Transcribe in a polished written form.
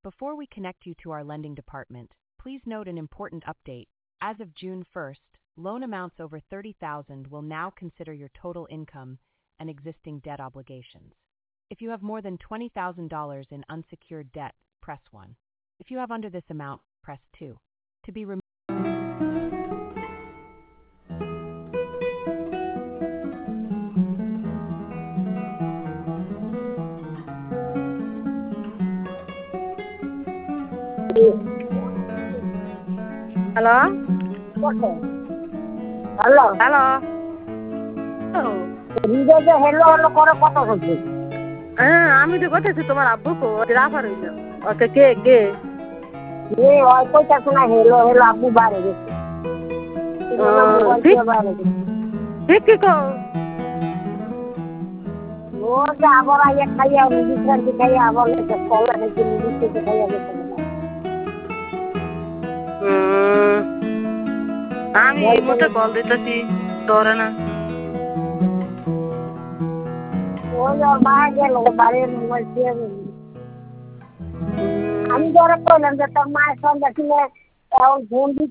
Before we connect you to our lending department, please note an important update. As of June 1st, loan amounts over $30,000 will now consider your total income and existing debt obligations. If you have more than $20,000 in unsecured debt, press 1. If you have under this amount, press 2. To be removed. Hello hello hello হৃদয় hello hello করে কত হচ্ছে? হ্যাঁ আমি তো কথাছি তোমার আব্বু কো রাফার হইল ওকে কে কে ওই কইতাছে না হেলো হেলো আব্বু বাইরে গেছে। ঠিক কি কো ও যে আবার আইয়া খাইয়া বিশ্রান্তি খাইয়া আবার কলা খাইছে নিচে খাইয়া গেছে। আমি এই মুহূর্তে কল দিতেছি ধরে না। ওই ওর মা গেল বাড়ির মধ্যে আমি ধরে কইলাম যে তোর মায়ের সঙ্গে কিনে ঘুম